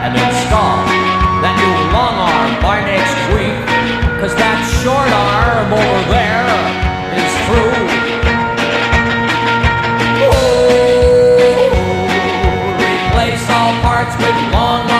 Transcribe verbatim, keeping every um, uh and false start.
and install that new long arm by next week, 'cause that short arm over there is through. Oh, replace all parts with long